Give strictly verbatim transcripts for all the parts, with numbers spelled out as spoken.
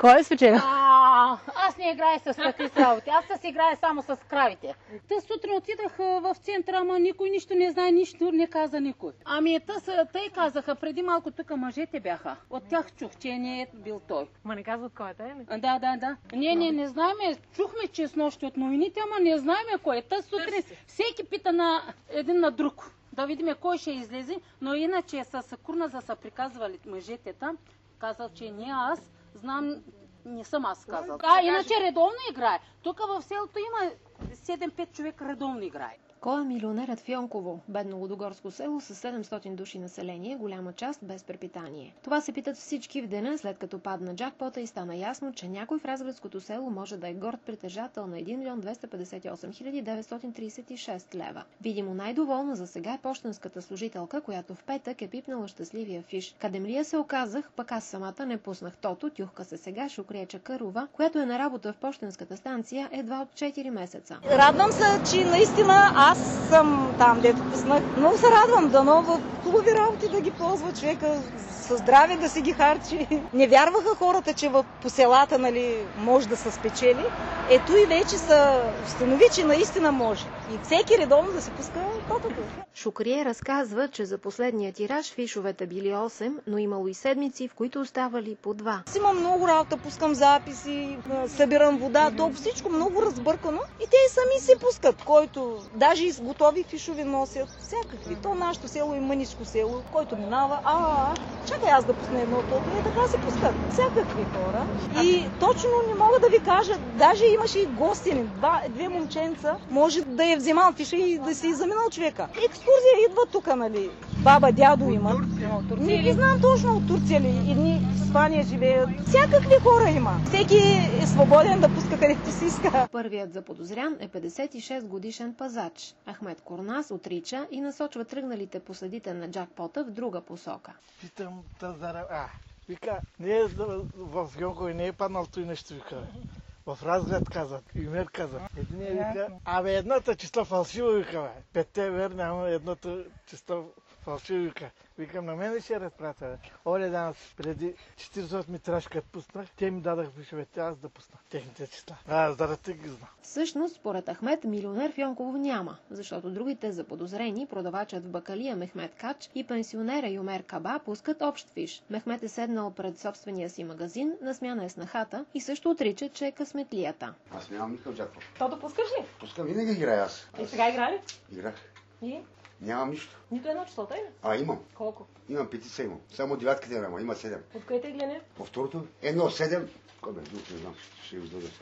Кой е спечелил? А, аз не играя с такива работи. Аз се играя само с кравите. Та сутрин отидах в центъра, ама никой нищо не знае, нищо не каза никой. Ами та, тъй казаха, преди малко тук мъжете бяха. От тях чух, че не е бил той. Ма не казват кой е, тъй ли? Да, да, да. Ние не, не знаем, чухме, че с нощи от новините, ама не знаем кой е. Та сутрин всеки пита на един на друг. Да видим кой ще излезе, но иначе с курна са приказвали мъжете там. Казал, че не аз, знам, не съм аз казал. А, иначе редовно играе. Тук в селото има седем-пет човека редовно играе. Кой е милионерът в Йонково? Бедно лудогорско село с седемстотин души население, голяма част без препитание. Това се питат всички в деня, след като падна джакпота и стана ясно, че някой в разградското село може да е горд притежател на един милион двеста петдесет и осем хиляди деветстотин тридесет и шест лева. Видимо най-доволна за сега е пощенската служителка, която в петък е пипнала щастливия фиш. Кадемлия се оказах, пък аз самата не пуснах тото, тюхка се сега Шукрия Чакърова, която е на работа в пощенската станция едва от четири месеца. Радвам се, че наистина аз съм там, дето пуснах. Много се радвам, дано в хубави работи да ги ползва човека, със здраве да си ги харчи. Не вярваха хората, че по селата, нали, може да се спечели. Ето и вече се установи, че наистина може. И всеки редовно да се пуска тотото. Шукрие разказва, че за последния тираж фишовете били осем, но имало и седмици, в които оставали по два. Аз имам много работа, пускам записи, събирам вода, то всичко много разбъркано и те сами се пускат, който даже и с готови фишови носят, всякакви. То нашето село е мъничко село, който минава, а, а, чакай аз да пусна едно тото и така се пускат. Всякакви хора. И точно не мога да ви кажа, даже имаше и гостини, два, две момченца, може да е вземал фиша и да си заминал човека. Екскурзия идва тук, нали? Баба, дядо има. Не ги знам точно от Турция ли. Едни в Испания живеят. Всякакви хора има. Всеки е свободен да пуска където си иска. Първият заподозрян е петдесет и шест годишен пазач. Ахмед Корнас отрича и насочва тръгналите по следите на джакпота в друга посока. Питам Тазара, а, вика, не е в Йонково и не е паднал той нещо, вика. В Разград казват, Юмер казват. Единия вика, абе едната числа фалшиво, вика, бе. Петте верни, ама едното числа фалшиво, вика. Викам, на мен ли ще разпратя, бе? Оле данъц, преди четиридесет метраж, като пуснах, те ми дадах фишовете, аз да пусна техните числа. А, заради ги знам. Всъщност, според Ахмед, милионер в Йонково няма, защото другите заподозрени, продавачът в бакалия Мехмед Кач и пенсионера Юмер Каба, пускат общ фиш. Мехмед е седнал пред собствения си магазин, на смяна е снахата и също отрича, че е късметлията. Аз нямам никакъв джакпот. То да пускаш ли? Пускам, винаги играя аз. И сега игра ли? Играх. И? Нямам нищо. Нито едно число, тъй ли? А, имам. Колко? Имам петица имам. Само девятките няма, има седем. От кое тегляне? По второто, едно, седем. Кой бе, друг не знам, ще ви издължа се.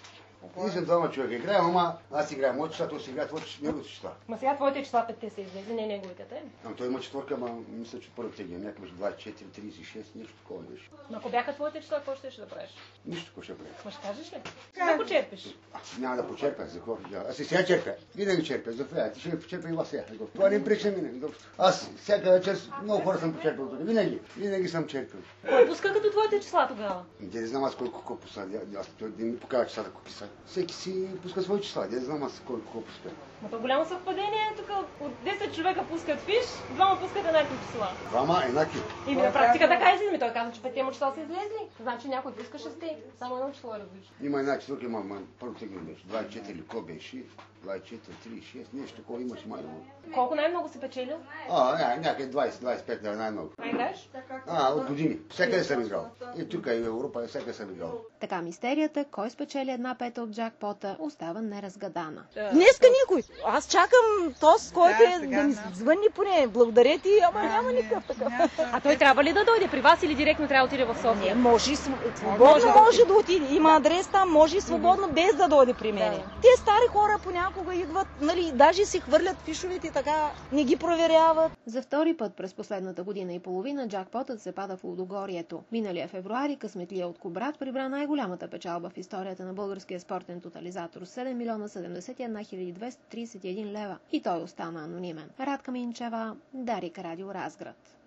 Ние съм двама човека играем, ама аз играем моите числа, той си играе твоите неговите числа. Ма сега твоите числа петте са излезе, не неговите, тъй ли? Ама той има четвърка, ама мисля, че първо теглям. Някакъв между двадесет и четири, тридесет и шест, нещо такова нещо. Но ако бяха твоите числа, какво ще да правиш? Нищо какво ще правя. Ма ще кажеш ли? Да почерпиш. Няма да почерпя, за какво? Аз и сега черпя. Винаги черпя, за това. Ти ще ми почерпя и вас сега. Това не пречи мине. Аз всяка вечер много хора съм почерпил тук. Винаги. Винаги съм черпил. Кой пуска като твоите числа тогава? Не знам аз колко колко пуска. Аз той да ми покажа числата колко писа. Всеки си пуска свои числа. Не знам аз колко колко пуска. Но то голямо съвпадение, тук от десет човека пускат фиш, двама пускат еднакви числа. Двама еднакви. И на практика така излизаме. Той казва, че петте му числа са излезли. Значи някой пуска шесте. Само едно число е различно. Има една четвърка, има първо тегло беше. двадесет и четири, ко беше? двадесет и четири, тридесет и шест, нещо такова имаше май. Колко най-много си печелил? А, някъде двадесет, двадесет и пет, най-много. А играеш? А, от години. Всякъде съм играл. И тук, и в Европа, всякъде съм играл. Така мистерията, кой спечели една пета от джакпота, остава неразгадана. Днеска никой. Аз чакам този, който е да ми звънни поне. Благодаря ти, ама няма никакъв такъв. А той трябва ли да дойде при вас или директно трябва да отиде в София? Не, може свободно може да отиде. Има адрес там, може и свободно без да дойде при мен. Те стари хора понякога идват, нали, даже си хвърлят фишовете така, не ги проверяват. За втори път през последната година и половина джакпотът се пада в Лудогорието. Миналия февруари късметлия от Кубрат прибра най-голямата печалба в историята на българския спортен тотализатор – седем милиона седемдесет и една хиляди двеста тридесет и един лева. И той остана анонимен. Радка Минчева, Дарик, Радио Разград.